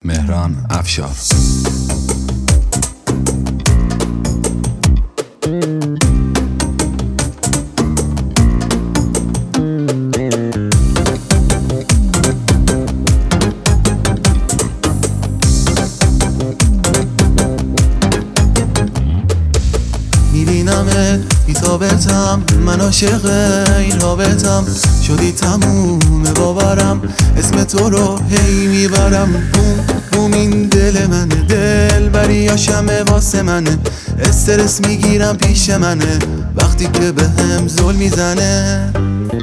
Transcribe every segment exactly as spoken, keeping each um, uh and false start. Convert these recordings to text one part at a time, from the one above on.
مهران افشار. میبینمت بی‌ثابتم، من عاشق این رابطم، شدی تموم باورم، اسم تو رو هی میبرم. بوم بوم این دل منه، دل بریاشمه واسه منه، استرس میگیرم پیش منه وقتی که به هم زل میزنه.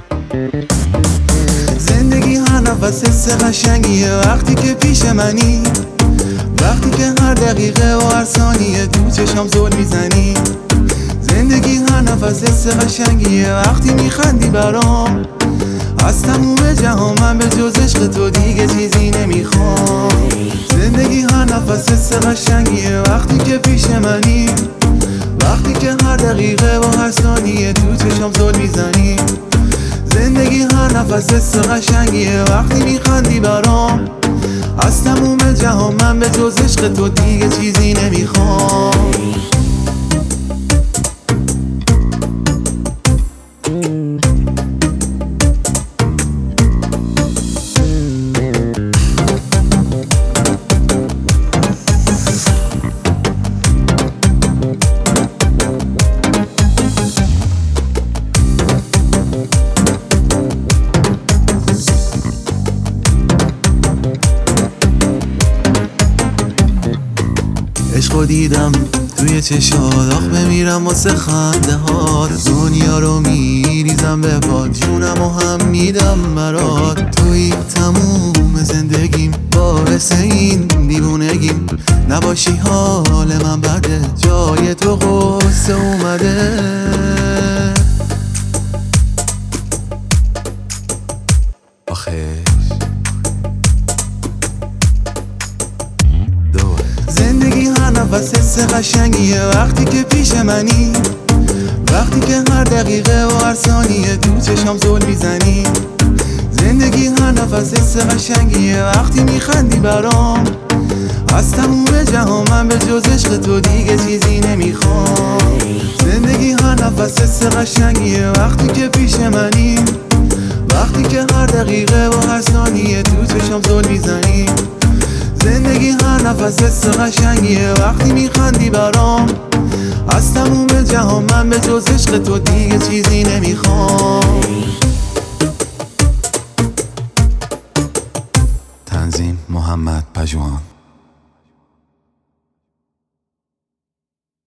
زندگی هر نفس حس قشنگیه وقتی که پیش منی، وقتی که هر دقیقه و هر ثانیه تو چشم زل میزنی. زندگی هر نفس حس قشنگیه وقتی میخندی برام، از تموم جهان من به جز عشق تو دیگه چیزی نمیخوام. زندگی هر نفس حس قشنگیه وقتی که پیش منی، وقتی که هر دقیقه و هر ثانیه تو چشم زل میزنی. زندگی هر نفس حس قشنگیه وقتی میخندی برام، از تموم جهان من به جز عشق تو دیگه چیزی نمیخوام. عشقو دیدم توی چشات، آخ بمیرم واسه خنده هات. دنیا رو میریزم به پات، جونمو هم میدم برات. توی تموم زندگیم، باعث این دیوونگیم، نباشی حال من بده، جای تو غصه اومده. آخه زندگی هر نفس حس قشنگیه وقتی که پیش منی، وقتی که هر دقیقه و هر ثانیه تو چشم زل میزنی. زندگی هر نفس حس قشنگیه وقتی میخندی برام، از تموم جهان من به جز عشق تو دیگه چیزی نمیخوام. زندگی هر نفس حس قشنگیه وقتی که پیش منی، وقتی که هر دقیقه و هر ثانیه تو چشم زل میزنی. زندگی هر نفس حس قشنگیه وقتی میخندی برام، از تموم جهان من به جز عشق تو دیگه چیزی نمیخوام. تنظیم محمد پژوهان.